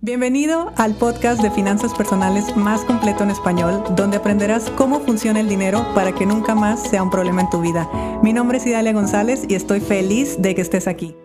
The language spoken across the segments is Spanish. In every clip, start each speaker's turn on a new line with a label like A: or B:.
A: Bienvenido al podcast de finanzas personales más completo en español, donde aprenderás cómo funciona el dinero para que nunca más sea un problema en tu vida. Mi nombre es Idalia González y estoy feliz de que estés aquí.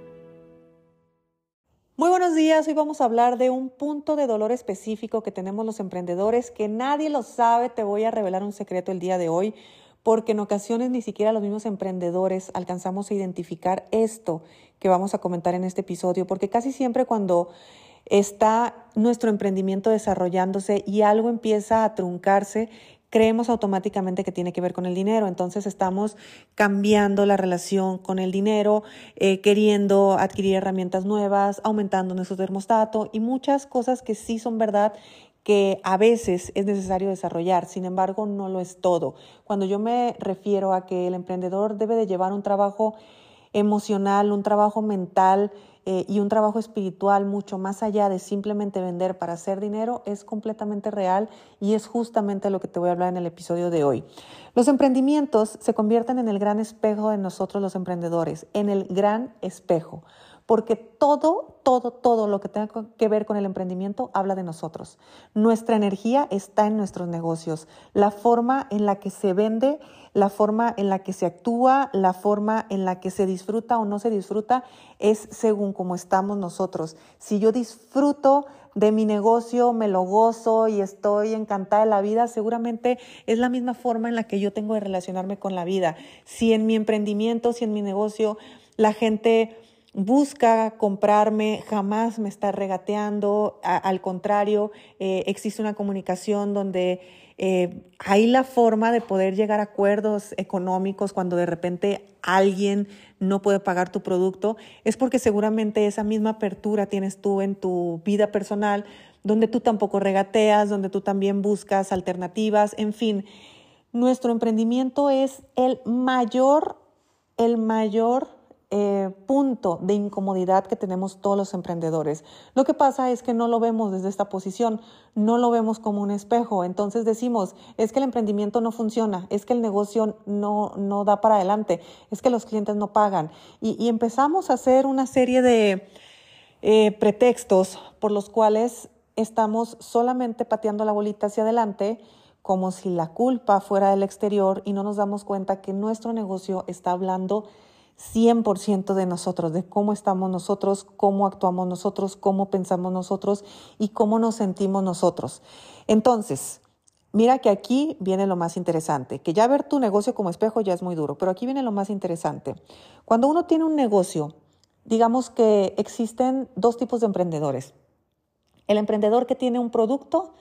A: Muy buenos días, hoy vamos a hablar de un punto de dolor específico que tenemos los emprendedores, que nadie lo sabe. Te voy a revelar un secreto el día de hoy, porque en ocasiones ni siquiera los mismos emprendedores alcanzamos a identificar esto que vamos a comentar en este episodio, porque casi siempre cuando está nuestro emprendimiento desarrollándose y algo empieza a truncarse, creemos automáticamente que tiene que ver con el dinero. Entonces estamos cambiando la relación con el dinero, queriendo adquirir herramientas nuevas, aumentando nuestro termostato y muchas cosas que sí son verdad, que a veces es necesario desarrollar. Sin embargo, no lo es todo. Cuando yo me refiero a que el emprendedor debe de llevar un trabajo emocional, un trabajo mental y un trabajo espiritual mucho más allá de simplemente vender para hacer dinero, es completamente real y es justamente lo que te voy a hablar en el episodio de hoy. Los emprendimientos se convierten en el gran espejo de nosotros los emprendedores, en el gran espejo, porque todo lo que tenga que ver con el emprendimiento habla de nosotros. Nuestra energía está en nuestros negocios, la forma en la que se vende, la forma en la que se actúa, la forma en la que se disfruta o no se disfruta es según cómo estamos nosotros. Si yo disfruto de mi negocio, me lo gozo y estoy encantada de la vida, seguramente es la misma forma en la que yo tengo de relacionarme con la vida. Si en mi emprendimiento, si en mi negocio la gente busca comprarme, jamás me está regateando, al contrario, existe una comunicación donde hay la forma de poder llegar a acuerdos económicos cuando de repente alguien no puede pagar tu producto, es porque seguramente esa misma apertura tienes tú en tu vida personal, donde tú tampoco regateas, donde tú también buscas alternativas, en fin. Nuestro emprendimiento es el mayor punto de incomodidad que tenemos todos los emprendedores. Lo que pasa es que no lo vemos desde esta posición, no lo vemos como un espejo. Entonces decimos, es que el emprendimiento no funciona, es que el negocio no da para adelante, es que los clientes no pagan. Y empezamos a hacer una serie de pretextos por los cuales estamos solamente pateando la bolita hacia adelante, como si la culpa fuera del exterior, y no nos damos cuenta que nuestro negocio está hablando 100% de nosotros, de cómo estamos nosotros, cómo actuamos nosotros, cómo pensamos nosotros y cómo nos sentimos nosotros. Entonces, mira que aquí viene lo más interesante, que ya ver tu negocio como espejo ya es muy duro, pero aquí viene lo más interesante. Cuando uno tiene un negocio, digamos que existen dos tipos de emprendedores. El emprendedor que tiene un producto,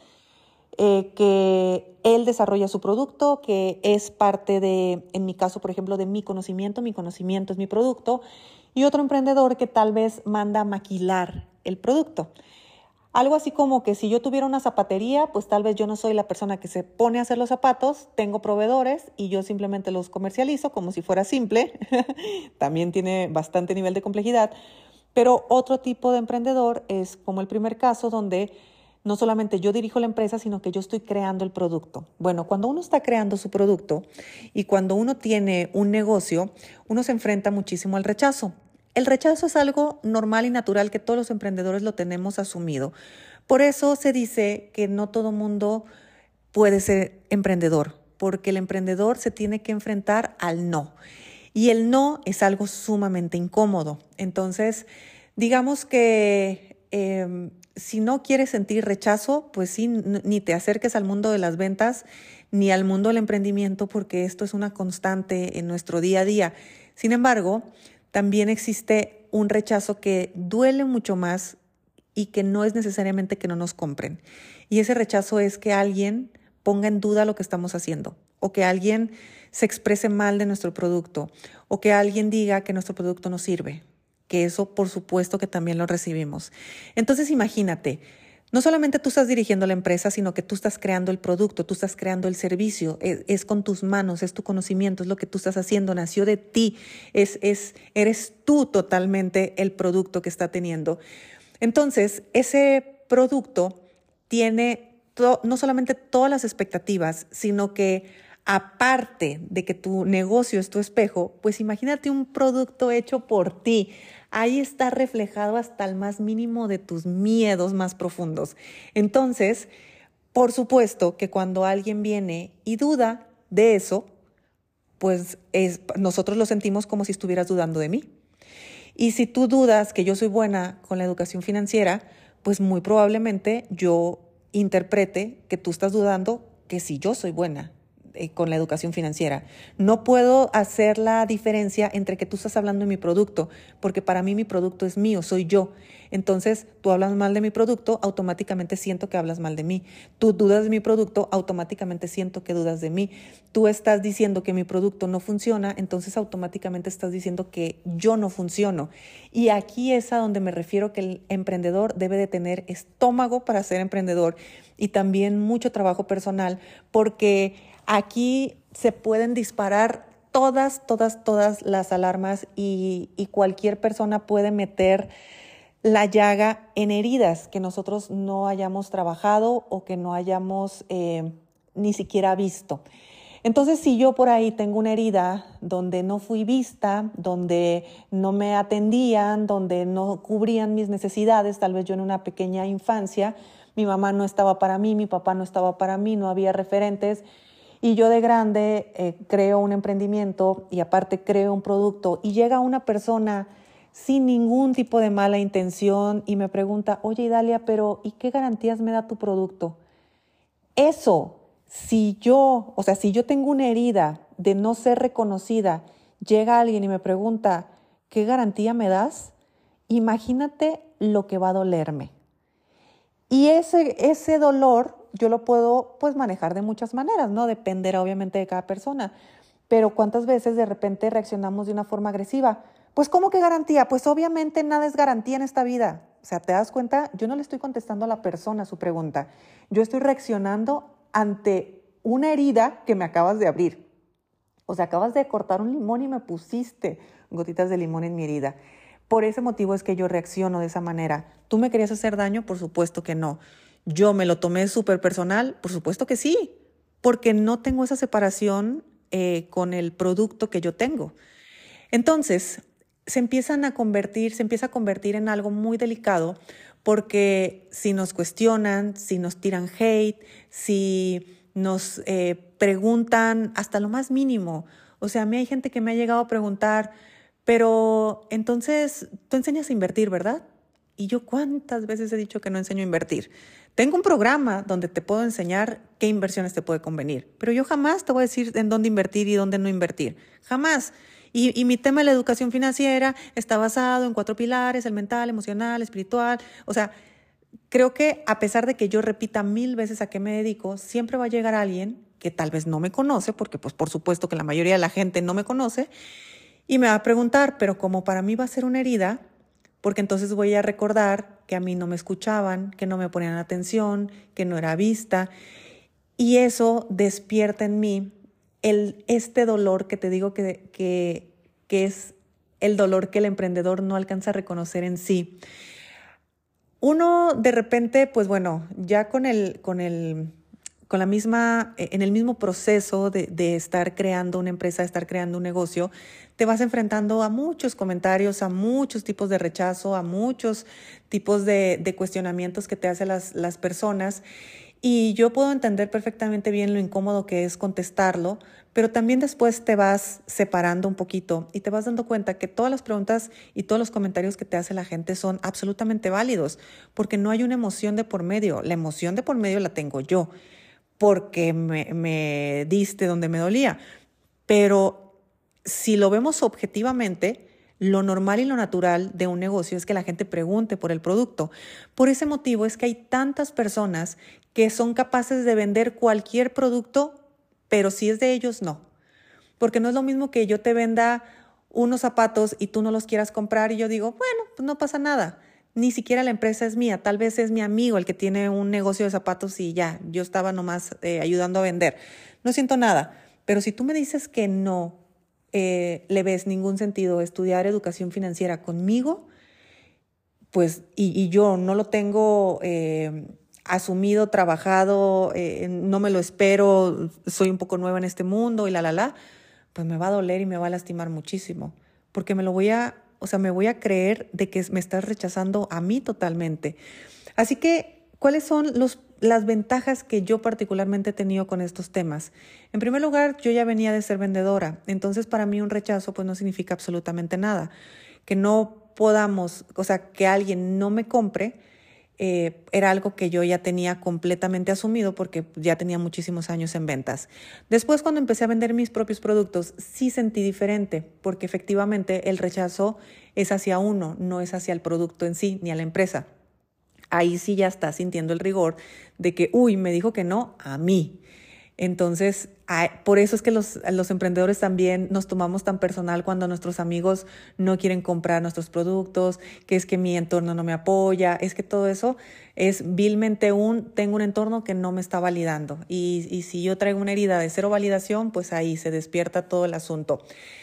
A: que él desarrolla su producto, que es parte de, en mi caso, por ejemplo, de mi conocimiento es mi producto, y otro emprendedor que tal vez manda a maquilar el producto. Algo así como que si yo tuviera una zapatería, pues tal vez yo no soy la persona que se pone a hacer los zapatos, tengo proveedores y yo simplemente los comercializo como si fuera simple. También tiene bastante nivel de complejidad, pero otro tipo de emprendedor es como el primer caso, donde no solamente yo dirijo la empresa, sino que yo estoy creando el producto. Bueno, cuando uno está creando su producto y cuando uno tiene un negocio, uno se enfrenta muchísimo al rechazo. El rechazo es algo normal y natural que todos los emprendedores lo tenemos asumido. Por eso se dice que no todo mundo puede ser emprendedor, porque el emprendedor se tiene que enfrentar al no. Y el no es algo sumamente incómodo. Entonces, digamos que si no quieres sentir rechazo, pues sí, ni te acerques al mundo de las ventas ni al mundo del emprendimiento, porque esto es una constante en nuestro día a día. Sin embargo, también existe un rechazo que duele mucho más y que no es necesariamente que no nos compren. Y ese rechazo es que alguien ponga en duda lo que estamos haciendo, o que alguien se exprese mal de nuestro producto, o que alguien diga que nuestro producto no sirve. Que eso, por supuesto, que también lo recibimos. Entonces, imagínate, no solamente tú estás dirigiendo la empresa, sino que tú estás creando el producto, tú estás creando el servicio, es con tus manos, es tu conocimiento, es lo que tú estás haciendo, nació de ti, eres tú totalmente el producto que está teniendo. Entonces, ese producto tiene no solamente todas las expectativas, sino que aparte de que tu negocio es tu espejo, pues imagínate un producto hecho por ti, ahí está reflejado hasta el más mínimo de tus miedos más profundos. Entonces, por supuesto que cuando alguien viene y duda de eso, pues nosotros lo sentimos como si estuvieras dudando de mí. Y si tú dudas que yo soy buena con la educación financiera, pues muy probablemente yo interprete que tú estás dudando que si yo soy buena con la educación financiera. No puedo hacer la diferencia entre que tú estás hablando de mi producto, porque para mí mi producto es mío, soy yo. Entonces, tú hablas mal de mi producto, automáticamente siento que hablas mal de mí. Tú dudas de mi producto, automáticamente siento que dudas de mí. Tú estás diciendo que mi producto no funciona, entonces automáticamente estás diciendo que yo no funciono. Y aquí es a donde me refiero que el emprendedor debe de tener estómago para ser emprendedor y también mucho trabajo personal, porque aquí se pueden disparar todas las alarmas y cualquier persona puede meter la llaga en heridas que nosotros no hayamos trabajado o que no hayamos ni siquiera visto. Entonces, si yo por ahí tengo una herida donde no fui vista, donde no me atendían, donde no cubrían mis necesidades, tal vez yo en una pequeña infancia, mi mamá no estaba para mí, mi papá no estaba para mí, no había referentes, y yo de grande creo un emprendimiento y aparte creo un producto y llega una persona sin ningún tipo de mala intención y me pregunta, oye Idalia, pero ¿y qué garantías me da tu producto? Eso, si yo tengo una herida de no ser reconocida, llega alguien y me pregunta, ¿qué garantía me das? Imagínate lo que va a dolerme. Y ese dolor yo lo puedo pues manejar de muchas maneras, ¿no? Dependerá obviamente de cada persona. Pero ¿cuántas veces de repente reaccionamos de una forma agresiva? Pues ¿cómo que garantía? Pues obviamente nada es garantía en esta vida. O sea, ¿te das cuenta? Yo no le estoy contestando a la persona su pregunta. Yo estoy reaccionando ante una herida que me acabas de abrir. O sea, acabas de cortar un limón y me pusiste gotitas de limón en mi herida. Por ese motivo es que yo reacciono de esa manera. ¿Tú me querías hacer daño? Por supuesto que no. ¿Yo me lo tomé súper personal? Por supuesto que sí, porque no tengo esa separación con el producto que yo tengo. Entonces, se empieza a convertir en algo muy delicado porque si nos cuestionan, si nos tiran hate, si nos preguntan hasta lo más mínimo. O sea, a mí hay gente que me ha llegado a preguntar, pero entonces tú enseñas a invertir, ¿verdad? Y yo cuántas veces he dicho que no enseño a invertir. Tengo un programa donde te puedo enseñar qué inversiones te puede convenir, pero yo jamás te voy a decir en dónde invertir y dónde no invertir. Jamás. Y mi tema de la educación financiera está basado en 4 pilares, el mental, emocional, espiritual. O sea, creo que a pesar de que yo repita 1000 veces a qué me dedico, siempre va a llegar alguien que tal vez no me conoce, porque pues por supuesto que la mayoría de la gente no me conoce, y me va a preguntar, pero como para mí va a ser una herida, porque entonces voy a recordar que a mí no me escuchaban, que no me ponían atención, que no era vista, y eso despierta en mí este dolor que te digo que es el dolor que el emprendedor no alcanza a reconocer en sí. Uno de repente, pues bueno, ya en el mismo proceso de estar creando una empresa, de estar creando un negocio, te vas enfrentando a muchos comentarios, a muchos tipos de rechazo, a muchos tipos de cuestionamientos que te hacen las personas. Y yo puedo entender perfectamente bien lo incómodo que es contestarlo, pero también después te vas separando un poquito y te vas dando cuenta que todas las preguntas y todos los comentarios que te hace la gente son absolutamente válidos, porque no hay una emoción de por medio. La emoción de por medio la tengo yo, porque me diste donde me dolía. Pero si lo vemos objetivamente, lo normal y lo natural de un negocio es que la gente pregunte por el producto. Por ese motivo es que hay tantas personas que son capaces de vender cualquier producto, pero si es de ellos, no. Porque no es lo mismo que yo te venda unos zapatos y tú no los quieras comprar y yo digo, bueno, pues no pasa nada. Ni siquiera la empresa es mía, tal vez es mi amigo el que tiene un negocio de zapatos y ya, yo estaba nomás ayudando a vender. No siento nada, pero si tú me dices que no le ves ningún sentido estudiar educación financiera conmigo, pues y yo no lo tengo asumido, trabajado, no me lo espero, soy un poco nueva en este mundo y pues me va a doler y me va a lastimar muchísimo, porque me lo voy a O sea, me voy a creer de que me estás rechazando a mí totalmente. Así que, ¿cuáles son las ventajas que yo particularmente he tenido con estos temas? En primer lugar, yo ya venía de ser vendedora, entonces para mí un rechazo pues no significa absolutamente nada. Que no podamos, o sea, que alguien no me compre, era algo que yo ya tenía completamente asumido porque ya tenía muchísimos años en ventas. Después, cuando empecé a vender mis propios productos, sí sentí diferente, porque efectivamente el rechazo es hacia uno, no es hacia el producto en sí, ni a la empresa. Ahí sí ya estás sintiendo el rigor de que, uy, me dijo que no a mí. Entonces, por eso es que los emprendedores también nos tomamos tan personal cuando nuestros amigos no quieren comprar nuestros productos, que es que mi entorno no me apoya, es que todo eso es vilmente tengo un entorno que no me está validando. Y si yo traigo una herida de cero validación, pues ahí se despierta todo el asunto.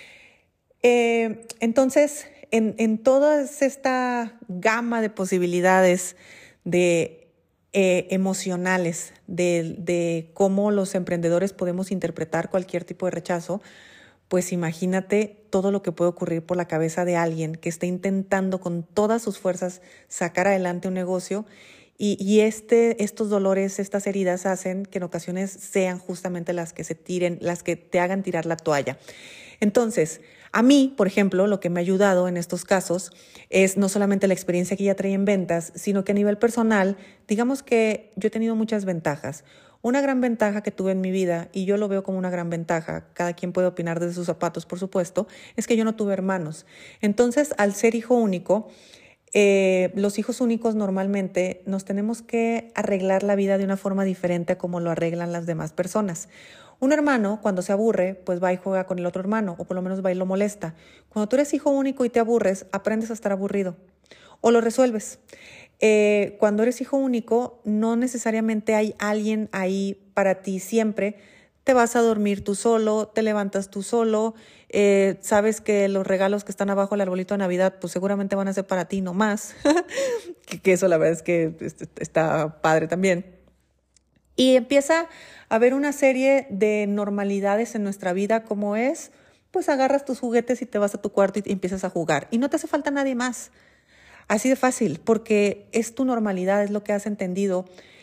A: Entonces, en toda esta gama de posibilidades de emocionales de cómo los emprendedores podemos interpretar cualquier tipo de rechazo, pues imagínate todo lo que puede ocurrir por la cabeza de alguien que está intentando con todas sus fuerzas sacar adelante un negocio y estos dolores, estas heridas hacen que en ocasiones sean justamente las que se tiren, las que te hagan tirar la toalla. Entonces, a mí, por ejemplo, lo que me ha ayudado en estos casos es no solamente la experiencia que ya traía en ventas, sino que a nivel personal, digamos que yo he tenido muchas ventajas. Una gran ventaja que tuve en mi vida, y yo lo veo como una gran ventaja, cada quien puede opinar desde sus zapatos, por supuesto, es que yo no tuve hermanos. Entonces, al ser hijo único, los hijos únicos normalmente nos tenemos que arreglar la vida de una forma diferente a como lo arreglan las demás personas. Un hermano, cuando se aburre, pues va y juega con el otro hermano, o por lo menos va y lo molesta. Cuando tú eres hijo único y te aburres, aprendes a estar aburrido o lo resuelves. Cuando eres hijo único, no necesariamente hay alguien ahí para ti siempre. Te vas a dormir tú solo, te levantas tú solo, sabes que los regalos que están abajo del arbolito de Navidad, pues seguramente van a ser para ti nomás, que eso la verdad es que está padre también. Y empieza a haber una serie de normalidades en nuestra vida, como es, pues agarras tus juguetes y te vas a tu cuarto y empiezas a jugar. Y no te hace falta nadie más. Así de fácil, porque es tu normalidad, es lo que has entendido.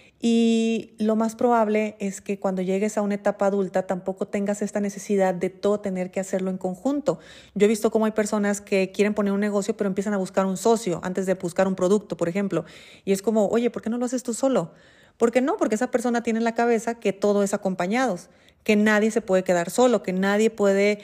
A: Y lo más probable es que cuando llegues a una etapa adulta tampoco tengas esta necesidad de todo tener que hacerlo en conjunto. Yo he visto cómo hay personas que quieren poner un negocio pero empiezan a buscar un socio antes de buscar un producto, por ejemplo. Y es como, oye, ¿por qué no lo haces tú solo? ¿Por qué no? Porque esa persona tiene en la cabeza que todo es acompañados, que nadie se puede quedar solo, que nadie puede,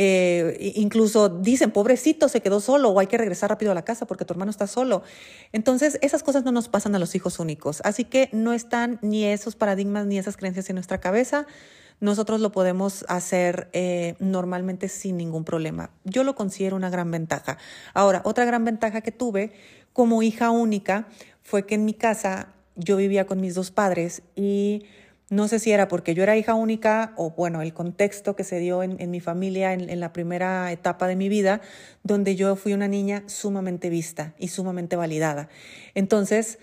A: incluso dicen, pobrecito, se quedó solo o hay que regresar rápido a la casa porque tu hermano está solo. Entonces, esas cosas no nos pasan a los hijos únicos. Así que no están ni esos paradigmas ni esas creencias en nuestra cabeza. Nosotros lo podemos hacer normalmente sin ningún problema. Yo lo considero una gran ventaja. Ahora, otra gran ventaja que tuve como hija única fue que en mi casa yo vivía con mis dos padres y no sé si era porque yo era hija única o bueno, el contexto que se dio en mi familia en la primera etapa de mi vida, donde yo fui una niña sumamente vista y sumamente validada. Entonces,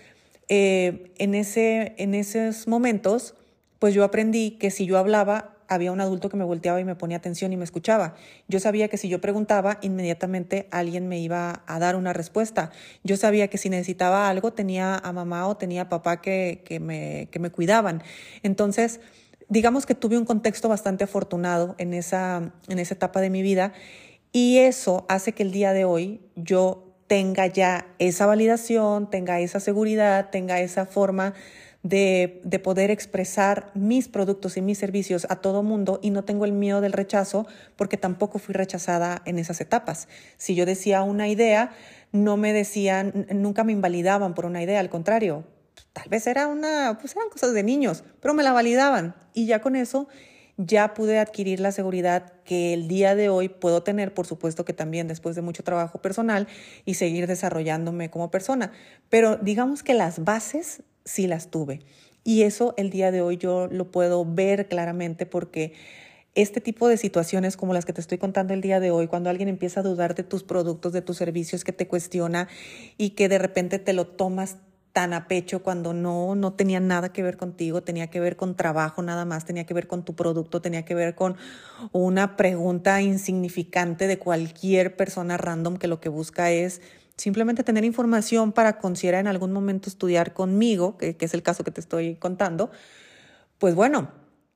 A: en esos momentos, pues yo aprendí que si yo hablaba, había un adulto que me volteaba y me ponía atención y me escuchaba. Yo sabía que si yo preguntaba, inmediatamente alguien me iba a dar una respuesta. Yo sabía que si necesitaba algo, tenía a mamá o tenía a papá que me cuidaban. Entonces, digamos que tuve un contexto bastante afortunado en esa etapa de mi vida y eso hace que el día de hoy yo tenga ya esa validación, tenga esa seguridad, tenga esa forma de poder expresar mis productos y mis servicios a todo mundo y no tengo el miedo del rechazo porque tampoco fui rechazada en esas etapas. Si yo decía una idea, no me decían, nunca me invalidaban por una idea, al contrario, tal vez eran cosas de niños, pero me la validaban y ya con eso ya pude adquirir la seguridad que el día de hoy puedo tener, por supuesto que también después de mucho trabajo personal y seguir desarrollándome como persona. Pero digamos que las bases sí las tuve. Y eso el día de hoy yo lo puedo ver claramente porque este tipo de situaciones como las que te estoy contando el día de hoy, cuando alguien empieza a dudar de tus productos, de tus servicios, que te cuestiona y que de repente te lo tomas tan a pecho cuando no tenía nada que ver contigo, tenía que ver con trabajo nada más, tenía que ver con tu producto, tenía que ver con una pregunta insignificante de cualquier persona random que lo que busca es simplemente tener información para considerar en algún momento estudiar conmigo, que es el caso que te estoy contando. Pues bueno,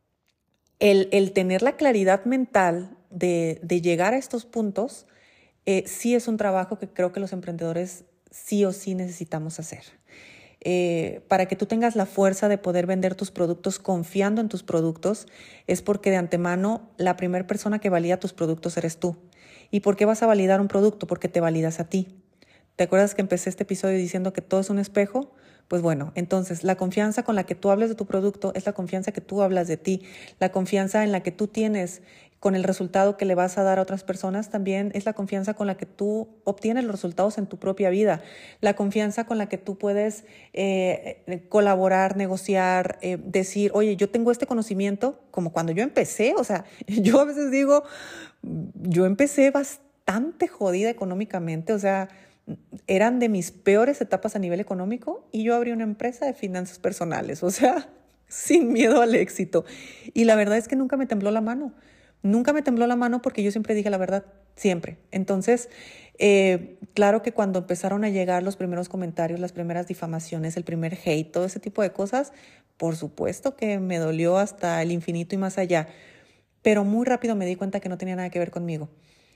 A: el tener la claridad mental de llegar a estos puntos, sí es un trabajo que creo que los emprendedores sí o sí necesitamos hacer. Para que tú tengas la fuerza de poder vender tus productos confiando en tus productos, es porque de antemano la primera persona que valida tus productos eres tú. ¿Y por qué vas a validar un producto? Porque te validas a ti. ¿Te acuerdas que empecé este episodio diciendo que todo es un espejo? Pues bueno, entonces la confianza con la que tú hables de tu producto es la confianza que tú hablas de ti. La confianza en la que tú tienes con el resultado que le vas a dar a otras personas también es la confianza con la que tú obtienes los resultados en tu propia vida. La confianza con la que tú puedes colaborar, negociar, decir, oye, yo tengo este conocimiento, como cuando yo empecé. O sea, yo a veces digo, yo empecé bastante jodida económicamente, o sea, eran de mis peores etapas a nivel económico y yo abrí una empresa de finanzas personales, o sea, sin miedo al éxito. Y la verdad es que nunca me tembló la mano. Nunca me tembló la mano porque yo siempre dije la verdad, siempre. Entonces, claro que cuando empezaron a llegar los primeros comentarios, las primeras difamaciones, el primer hate, todo ese tipo de cosas, por supuesto que me dolió hasta el infinito y más allá. Pero muy rápido me di cuenta que no tenía nada que ver conmigo.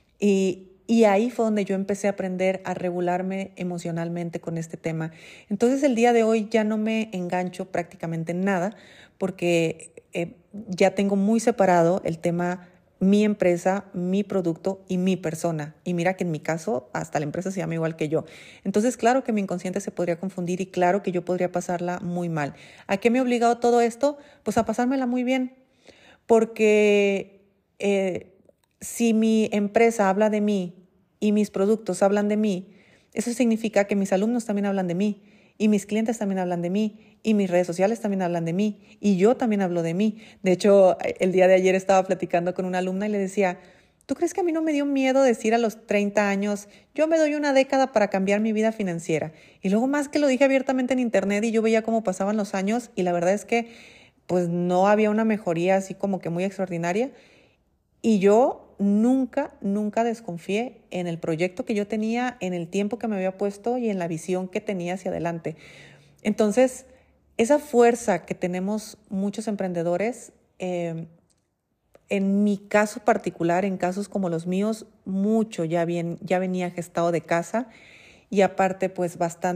A: Y ahí fue donde yo empecé a aprender a regularme emocionalmente con este tema. Entonces el día de hoy ya no me engancho prácticamente en nada porque ya tengo muy separado el tema mi empresa, mi producto y mi persona. Y mira que en mi caso hasta la empresa se llama igual que yo. Entonces claro que mi inconsciente se podría confundir y claro que yo podría pasarla muy mal. ¿A qué me ha obligado todo esto? Pues a pasármela muy bien. Porque si mi empresa habla de mí y mis productos hablan de mí, eso significa que mis alumnos también hablan de mí y mis clientes también hablan de mí y mis redes sociales también hablan de mí y yo también hablo de mí. De hecho, el día de ayer estaba platicando con una alumna y le decía, ¿tú crees que a mí no me dio miedo decir a los 30 años, yo me doy una década para cambiar mi vida financiera? Y luego más que lo dije abiertamente en internet y yo veía cómo pasaban los años y la verdad es que pues no había una mejoría así como que muy extraordinaria. Y yo nunca desconfié en el proyecto que yo tenía, en el tiempo que me había puesto y en la visión que tenía hacia adelante. Entonces, esa fuerza que tenemos muchos emprendedores, en mi caso particular, en casos como los míos, mucho ya venía gestado de casa y aparte pues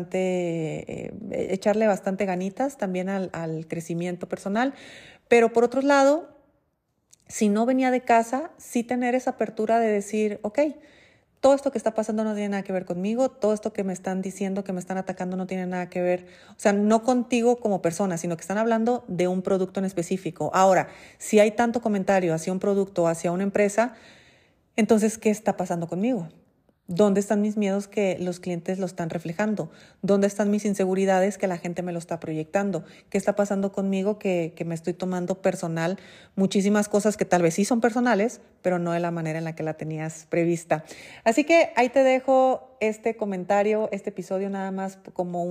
A: echarle bastante ganitas también al crecimiento personal. Pero por otro lado, si no venía de casa, sí tener esa apertura de decir, ok, todo esto que está pasando no tiene nada que ver conmigo, todo esto que me están diciendo, que me están atacando no tiene nada que ver, o sea, no contigo como persona, sino que están hablando de un producto en específico. Ahora, si hay tanto comentario hacia un producto, hacia una empresa, entonces, ¿qué está pasando conmigo? ¿Dónde están mis miedos que los clientes lo están reflejando? ¿Dónde están mis inseguridades que la gente me lo está proyectando? ¿Qué está pasando conmigo que me estoy tomando personal muchísimas cosas que tal vez sí son personales, pero no de la manera en la que la tenías prevista? Así que ahí te dejo este comentario, este episodio nada más como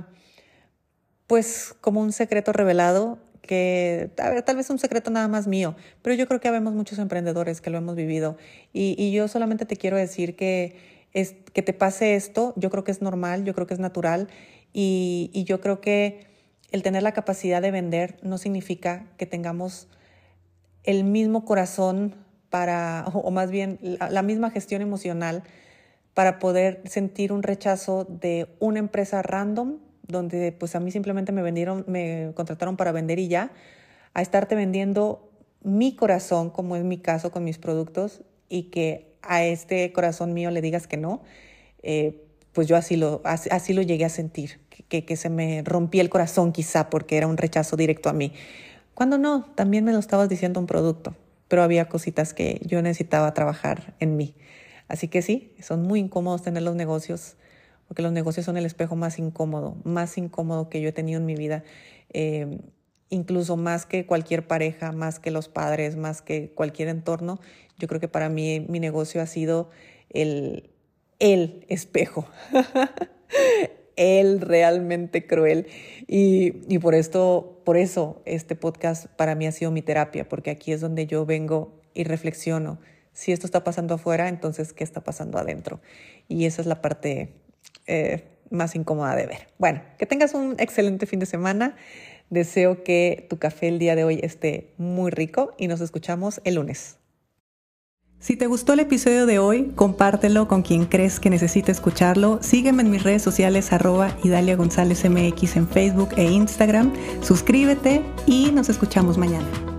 A: como un secreto revelado que, a ver, tal vez un secreto nada más mío, pero yo creo que habemos muchos emprendedores que lo hemos vivido y yo solamente te quiero decir que te pase esto, yo creo que es normal, yo creo que es natural y yo creo que el tener la capacidad de vender no significa que tengamos el mismo corazón o más bien la misma gestión emocional para poder sentir un rechazo de una empresa random donde pues a mí simplemente me contrataron para vender y ya, a estarte vendiendo mi corazón, como es mi caso con mis productos, y que a este corazón mío le digas que no, pues yo así lo llegué a sentir, que se me rompía el corazón quizá porque era un rechazo directo a mí. Cuando no, también me lo estabas diciendo un producto, pero había cositas que yo necesitaba trabajar en mí. Así que sí, son muy incómodos tener los negocios, porque los negocios son el espejo más incómodo que yo he tenido en mi vida, eh, incluso más que cualquier pareja, más que los padres, más que cualquier entorno. Yo creo que para mí mi negocio ha sido el espejo. cruel, realmente cruel. Y por eso este podcast para mí ha sido mi terapia, porque aquí es donde yo vengo y reflexiono. Si esto está pasando afuera, entonces, ¿qué está pasando adentro? Y esa es la parte más incómoda de ver. Bueno, que tengas un excelente fin de semana. Deseo que tu café el día de hoy esté muy rico y nos escuchamos el lunes. Si te gustó el episodio de hoy, compártelo con quien crees que necesite escucharlo. Sígueme en mis redes sociales @Idalia González MX en Facebook e Instagram. Suscríbete y nos escuchamos mañana.